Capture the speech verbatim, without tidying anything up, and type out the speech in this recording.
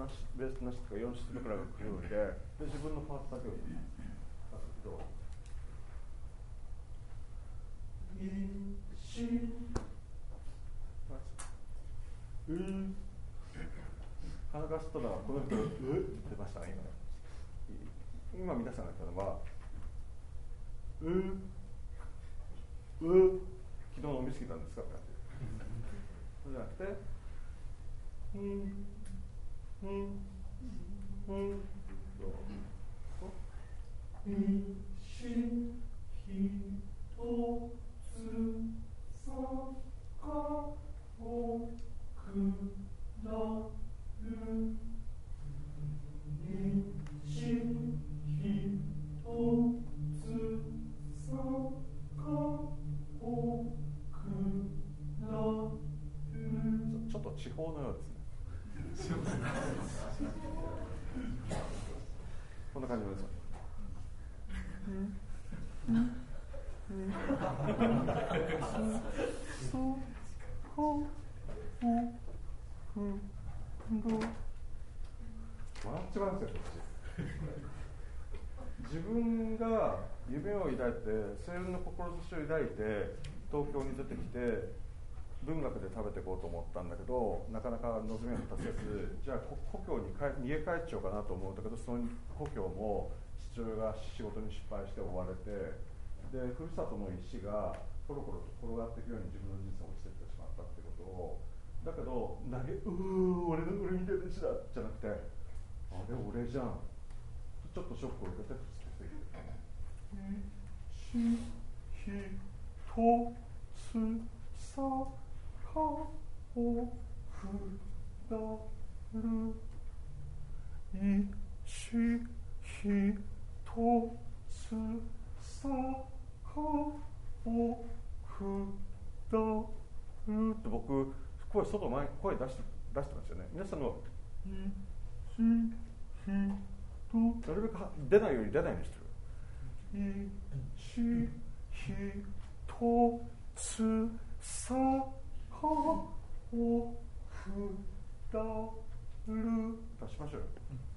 しベースなしとかよんしつめくらいが来るんで、で自分のパーツだけを書くと一うん鼻が吸ったのはこの人うって言ってましたね。今今皆さんが言ったのはうう昨日飲みすぎたんですかってそうじゃなくてうんうんうん一ひとつさかおくなる一ひとつさかおくなるちょっと地方のようですねこんな感じですか。笑っちまうんですよ、こっち。自分が夢を抱いて、青春の志を抱いて、東京に出てきて、文学で食べていこうと思ったんだけど、なかなか望みを達せず、じゃあ故郷に帰逃げ帰っちゃおうかなと思うんだけど、その故郷も父親が仕事に失敗して追われて、でふるさとの石がコロコロと転がっていくように自分の人生を落ちていってしまったってことを、だけど投げうー俺の俺みたいな石だじゃなくて、あれ俺じゃん、ちょっとショックを受けて伏せていく。一ひとつさかおくなる一ひとつさかおくなるって僕声外前声出して出してますよね。皆さんの一ひとなるべく出ないように出ないようにしてる。一ひとつさかおくなる出しましょうよ。